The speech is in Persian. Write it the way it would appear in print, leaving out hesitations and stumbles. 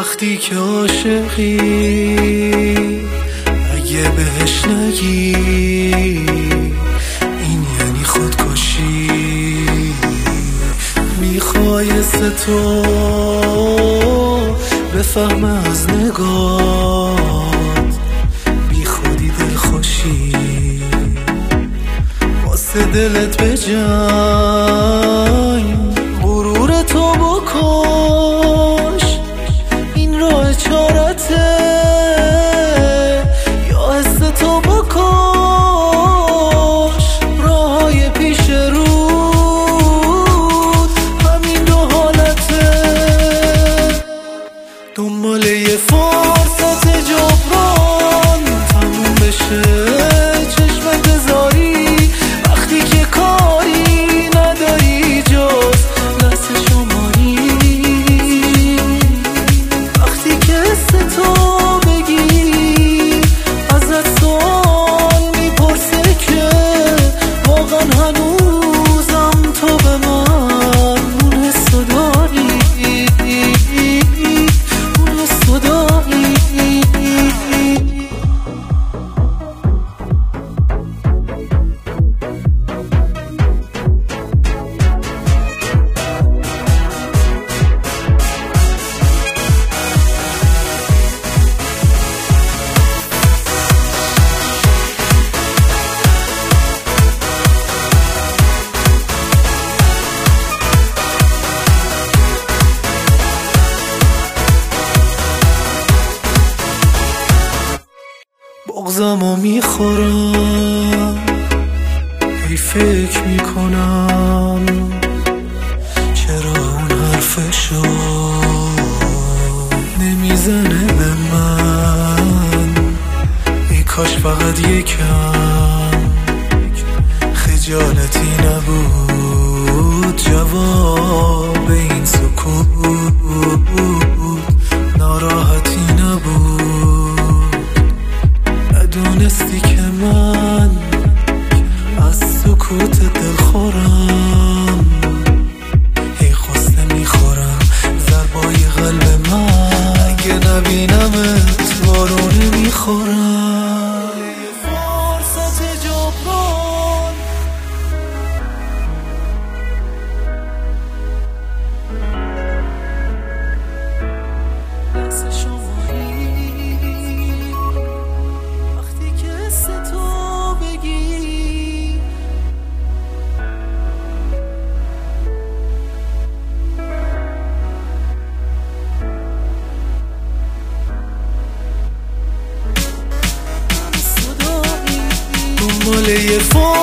وقتی که عاشقی اگه بهش نگی این یعنی خودکشی. میخوای تو بفهم از نگات بی خودی دلخوشی. واسه دلت بجنگ غرور تو بکش، این راه چارته یا حس تو بکش. راههای پیش رود همین دو حالته، دنبال یه فرصت جبران تموم بشه چشمت بذاری وقتی که کاری نداری جز لحظه شماری. وقتی که حس تو بگی ازت سوال میپرسه که واقعا هنوزم تو به من اون حسو داری، اون حسو داری. بغضمو میخورم هی فکر میکنم چرا اون حرفشو نمیزنه به من. ای کاش فقط یکم خجالتی نبود جواب این سکوت، ناراحتی نبود. دونستی که من از سکوت دلخورم، هی خواسته میخورم ضربای قلب من. اگه نبینمت بارونه میخورم. فرصت جبران لحظه شماری. دنبال یه